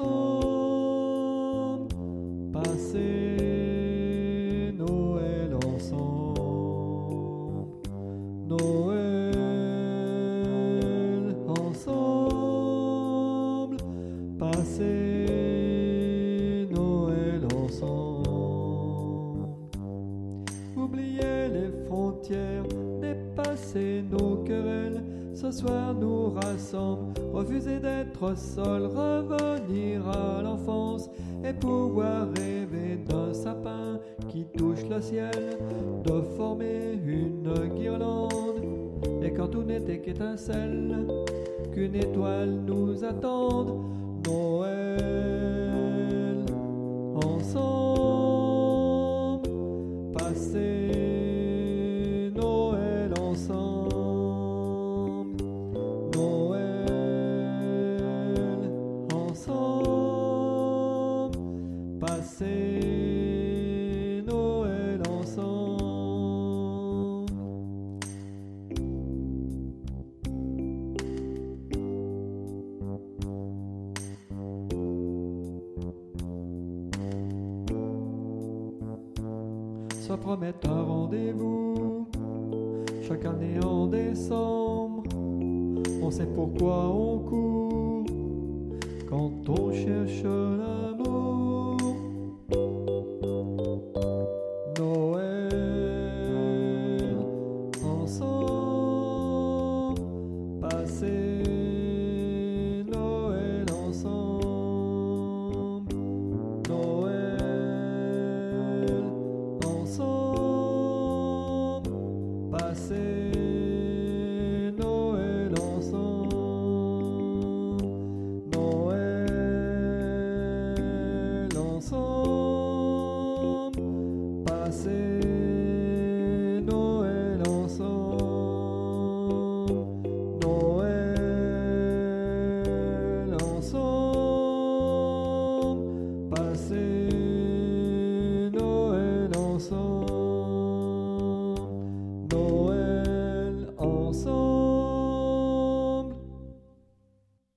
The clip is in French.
ensemble, passer Noël ensemble, Noël ensemble, passer Noël ensemble. Oubliez les frontières, dépasser nos querelles, ce soir nous rassemble, refuser d'être seul, revenir à l'enfance et pouvoir rêver d'un sapin qui touche le ciel, de former une guirlande, et quand tout n'était qu'étincelle, qu'une étoile nous attende. Noël ensemble, passer Noël ensemble, Noël ensemble, passer Noël ensemble. Se promettre un rendez-vous chaque année en décembre. On sait pourquoi on court quand on cherche l'amour. Noël ensemble, passer Noël ensemble, Noël ensemble, passer Noël ensemble, Noël ensemble, passer Noël ensemble, Noël ensemble, passer